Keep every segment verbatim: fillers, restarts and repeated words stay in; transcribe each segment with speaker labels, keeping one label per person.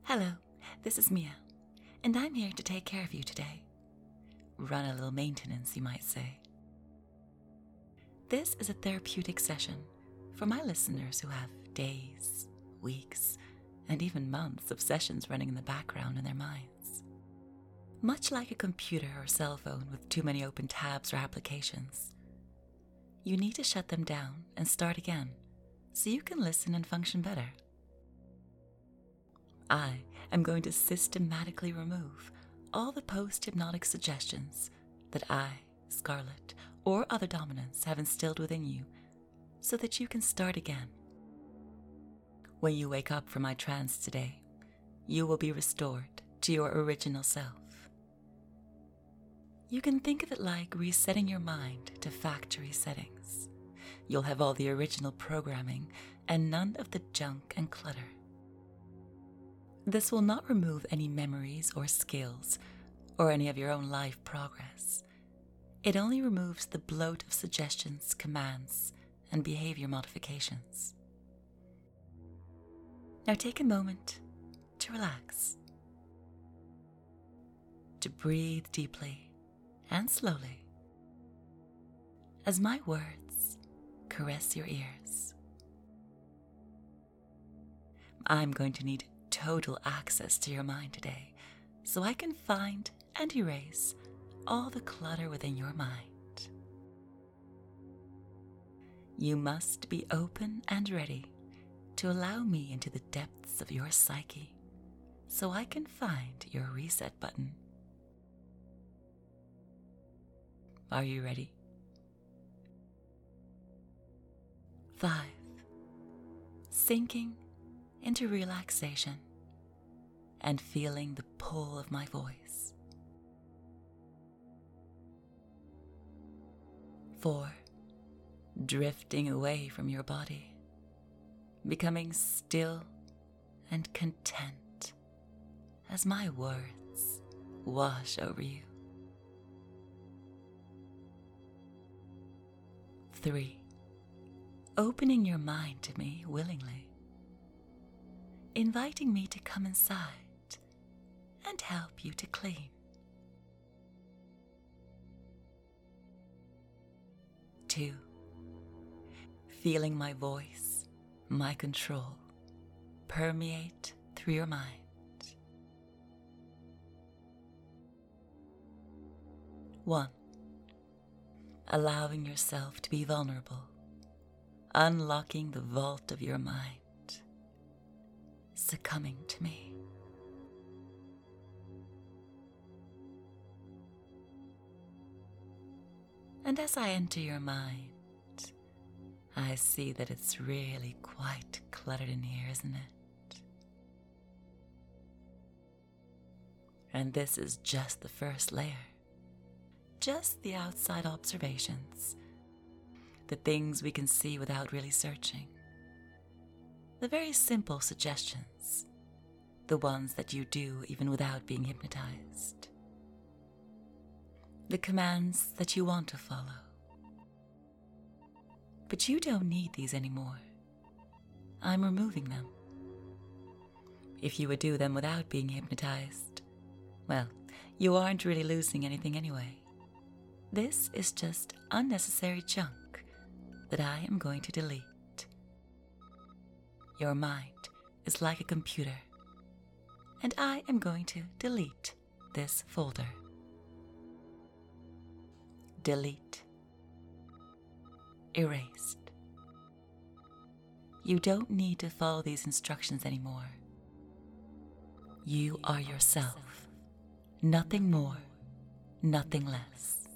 Speaker 1: Hello, this is Mia, and I'm here to take care of you today. Run a little maintenance, you might say. This is a therapeutic session for my listeners who have days, weeks, and even months of sessions running in the background in their minds. Much like a computer or cell phone with too many open tabs or applications, you need to shut them down and start again so you can listen and function better. I am going to systematically remove all the post-hypnotic suggestions that I, Scarlett, or other dominants have instilled within you so that you can start again. When you wake up from my trance today, you will be restored to your original self. You can think of it like resetting your mind to factory settings. You'll have all the original programming and none of the junk and clutter. This will not remove any memories or skills or any of your own life progress. It only removes the bloat of suggestions, commands, and behavior modifications. Now take a moment to relax, to breathe deeply and slowly as my words caress your ears. I'm going to need total access to your mind today so I can find and erase all the clutter within your mind. You must be open and ready to allow me into the depths of your psyche so I can find your reset button. Are you ready? Five. Sinking into relaxation and feeling the pull of my voice. Four. Drifting away from your body, becoming still and content as my words wash over you. Three. Opening your mind to me willingly, inviting me to come inside and help you to clean. Two. Feeling my voice, my control, permeate through your mind. One. Allowing yourself to be vulnerable, unlocking the vault of your mind, succumbing to me. And as I enter your mind, I see that it's really quite cluttered in here, isn't it? And this is just the first layer, just the outside observations, the things we can see without really searching, the very simple suggestions, the ones that you do even without being hypnotized, the commands that you want to follow. But you don't need these anymore. I'm removing them. If you would do them without being hypnotized, well, you aren't really losing anything anyway. This is just unnecessary junk that I am going to delete. Your mind is like a computer, and I am going to delete this folder. Delete. Erased. You don't need to follow these instructions anymore. You are yourself, nothing more, nothing less.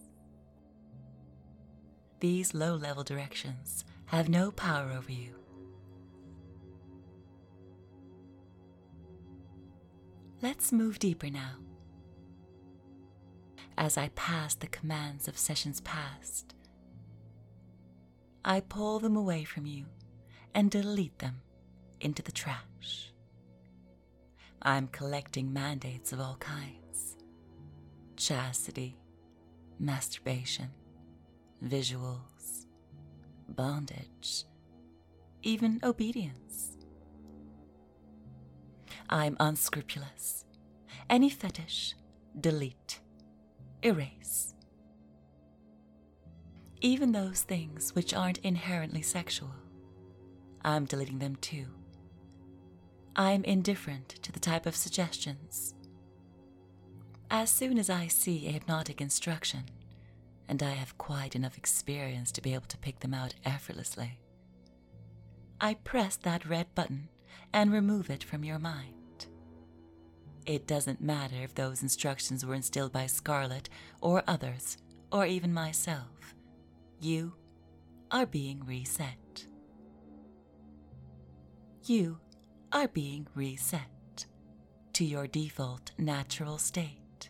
Speaker 1: These low-level directions have no power over you. Let's move deeper now. As I pass the commands of sessions past, I pull them away from you and delete them into the trash. I'm collecting mandates of all kinds: chastity, masturbation, visuals, bondage, even obedience. I'm unscrupulous. Any fetish, delete, erase. Even those things which aren't inherently sexual, I'm deleting them too. I'm indifferent to the type of suggestions. As soon as I see a hypnotic instruction, and I have quite enough experience to be able to pick them out effortlessly, I press that red button and remove it from your mind. It doesn't matter if those instructions were instilled by Scarlet or others, or even myself. You are being reset. You are being reset to your default natural state.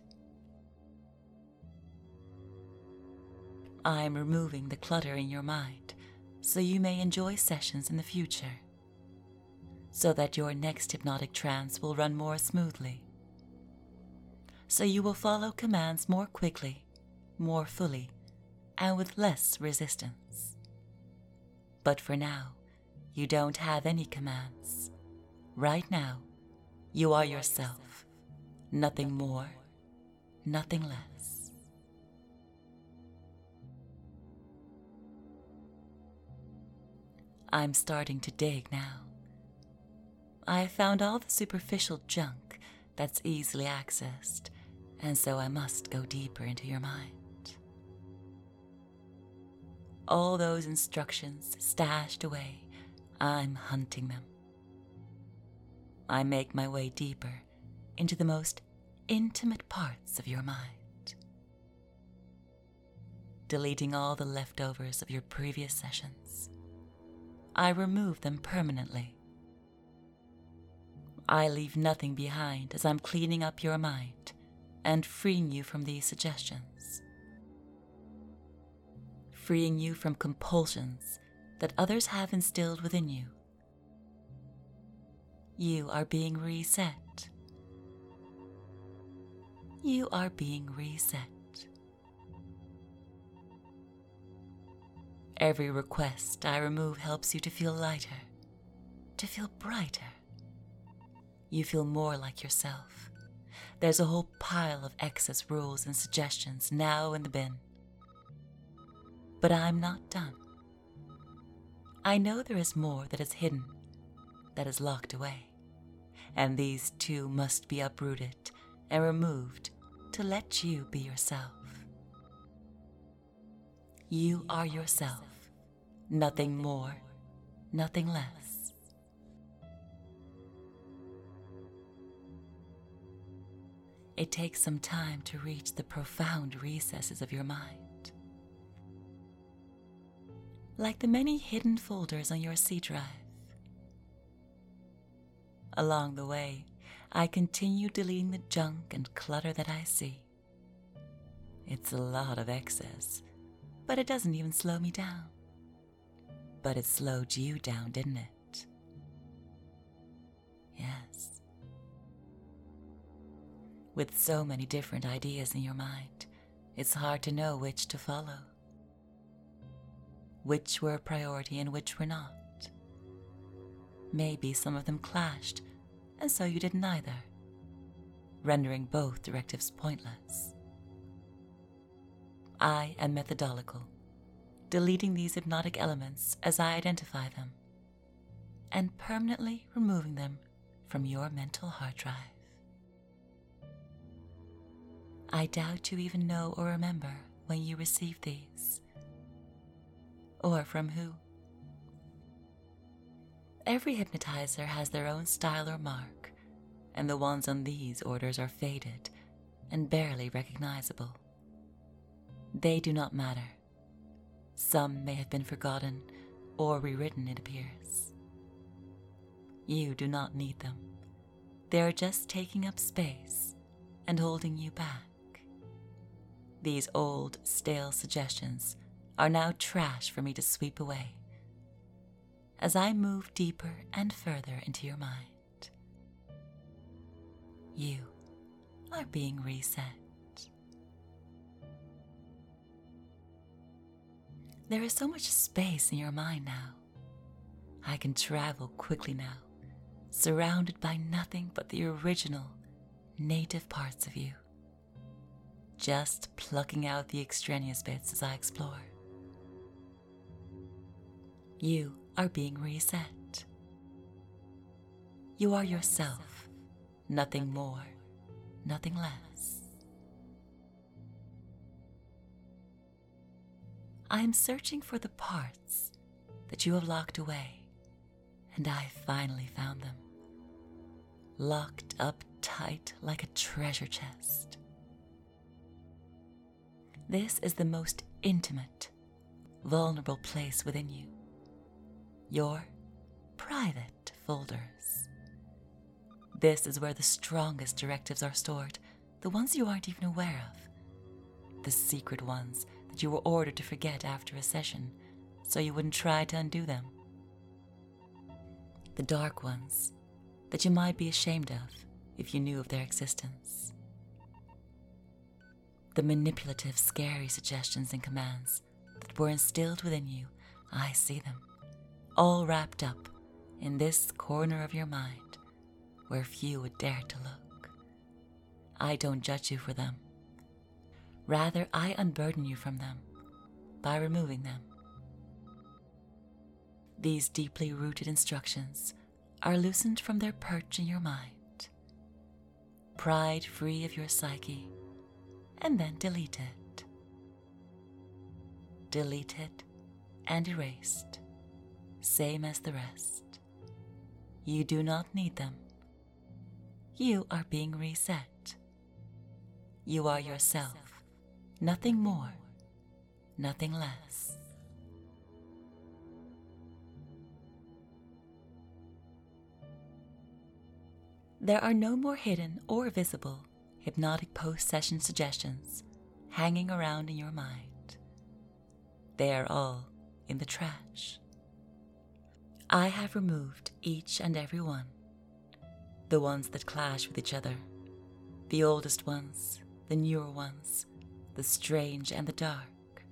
Speaker 1: I'm removing the clutter in your mind so you may enjoy sessions in the future, so that your next hypnotic trance will run more smoothly, so you will follow commands more quickly, more fully, and with less resistance. But for now, you don't have any commands. Right now, you are yourself, nothing more, nothing less. I'm starting to dig now. I have found all the superficial junk that's easily accessed, and so I must go deeper into your mind. All those instructions stashed away, I'm hunting them. I make my way deeper into the most intimate parts of your mind, deleting all the leftovers of your previous sessions. I remove them permanently. I leave nothing behind as I'm cleaning up your mind and freeing you from these suggestions, freeing you from compulsions that others have instilled within you. You are being reset. You are being reset. Every request I remove helps you to feel lighter, to feel brighter. You feel more like yourself. There's a whole pile of excess rules and suggestions now in the bin. But I'm not done. I know there is more that is hidden, that is locked away, and these too must be uprooted and removed to let you be yourself. You are yourself, nothing more, nothing less. It takes some time to reach the profound recesses of your mind. Like the many hidden folders on your C drive. Along the way, I continue deleting the junk and clutter that I see. It's a lot of excess, but it doesn't even slow me down. But it slowed you down, didn't it? Yes. With so many different ideas in your mind, it's hard to know which to follow. Which were a priority and which were not. Maybe some of them clashed, and so you didn't either, rendering both directives pointless. I am methodical, deleting these hypnotic elements as I identify them, and permanently removing them from your mental hard drive. I doubt you even know or remember when you received these, or from who. Every hypnotizer has their own style or mark, and the ones on these orders are faded and barely recognizable. They do not matter. Some may have been forgotten or rewritten, it appears. You do not need them. They are just taking up space and holding you back. These old, stale suggestions are now trash for me to sweep away as I move deeper and further into your mind. You are being reset. There is so much space in your mind now. I can travel quickly now, surrounded by nothing but the original, native parts of you. Just plucking out the extraneous bits as I explore. You are being reset. You are yourself, nothing more, nothing less. I am searching for the parts that you have locked away, and I finally found them, locked up tight like a treasure chest. This is the most intimate, vulnerable place within you, your private folders. This is where the strongest directives are stored, the ones you aren't even aware of, the secret ones that you were ordered to forget after a session so you wouldn't try to undo them. The dark ones that you might be ashamed of if you knew of their existence. The manipulative, scary suggestions and commands that were instilled within you, I see them, all wrapped up in this corner of your mind where few would dare to look. I don't judge you for them. Rather, I unburden you from them by removing them. These deeply rooted instructions are loosened from their perch in your mind, pried free of your psyche, and then deleted. Deleted and erased, same as the rest. You do not need them. You are being reset. You are yourself, nothing more, nothing less. There are no more hidden or visible hypnotic post-session suggestions hanging around in your mind. They are all in the trash. I have removed each and every one, the ones that clash with each other, the oldest ones, the newer ones, the strange and the dark.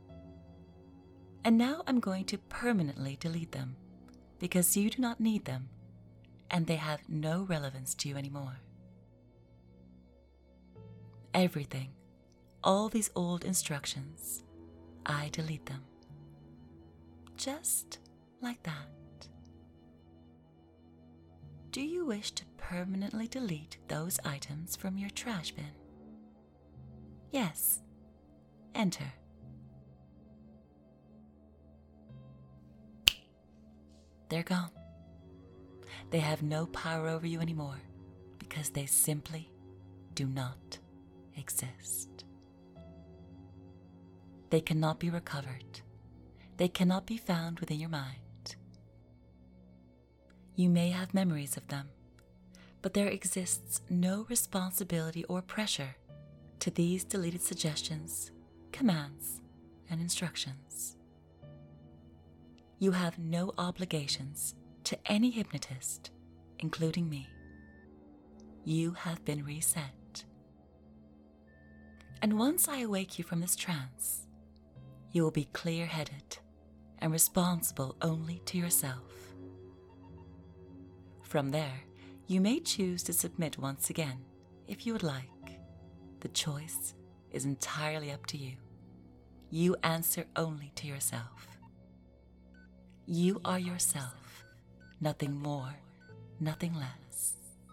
Speaker 1: And now I'm going to permanently delete them because you do not need them and they have no relevance to you anymore. Everything, all these old instructions, I delete them. Just like that. Do you wish to permanently delete those items from your trash bin? Yes. Enter. They're gone. They have no power over you anymore because they simply do not exist. They cannot be recovered. They cannot be found within your mind. You may have memories of them, but there exists no responsibility or pressure to these deleted suggestions, commands, and instructions. You have no obligations to any hypnotist, including me. You have been reset. And once I awake you from this trance, you will be clear-headed and responsible only to yourself. From there, you may choose to submit once again if you would like. The choice is entirely up to you. You answer only to yourself. You are yourself, nothing more, nothing less.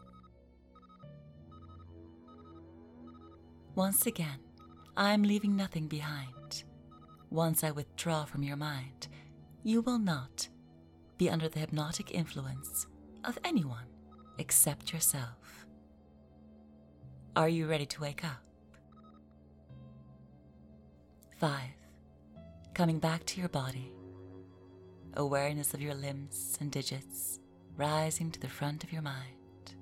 Speaker 1: Once again, I am leaving nothing behind. Once I withdraw from your mind, you will not be under the hypnotic influence of anyone except yourself. Are you ready to wake up? Five. Coming back to your body. Awareness of your limbs and digits rising to the front of your mind.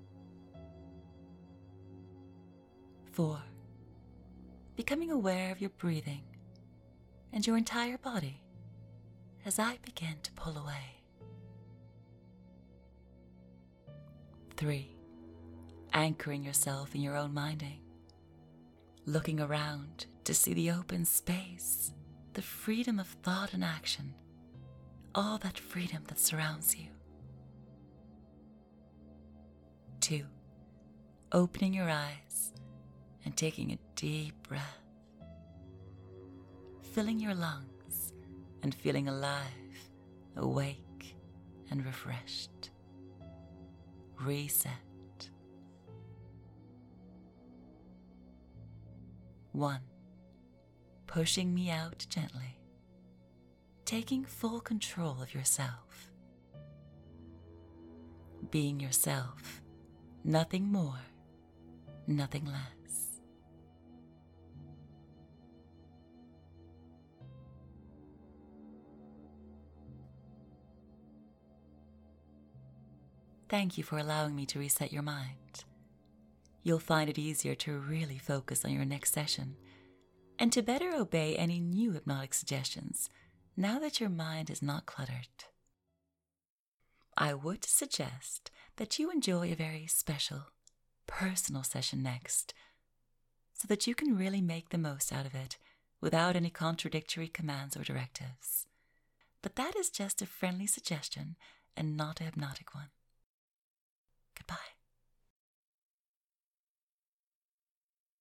Speaker 1: Four. Becoming aware of your breathing and your entire body as I begin to pull away. Three. Anchoring yourself in your own minding. Looking around to see the open space, the freedom of thought and action, all that freedom that surrounds you. Two, opening your eyes and taking a deep breath, filling your lungs and feeling alive, awake, and refreshed. Reset. One, pushing me out gently, taking full control of yourself. Being yourself, nothing more, nothing less. Thank you for allowing me to reset your mind. You'll find it easier to really focus on your next session and to better obey any new hypnotic suggestions now that your mind is not cluttered. I would suggest that you enjoy a very special, personal session next so that you can really make the most out of it without any contradictory commands or directives. But that is just a friendly suggestion and not a hypnotic one. Goodbye.